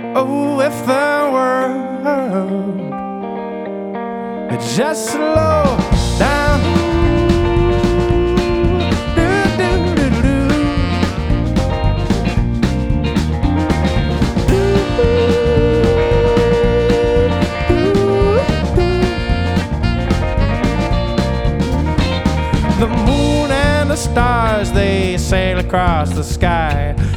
Oh, if the world would just slow down. The moon and the stars, they sail across the sky.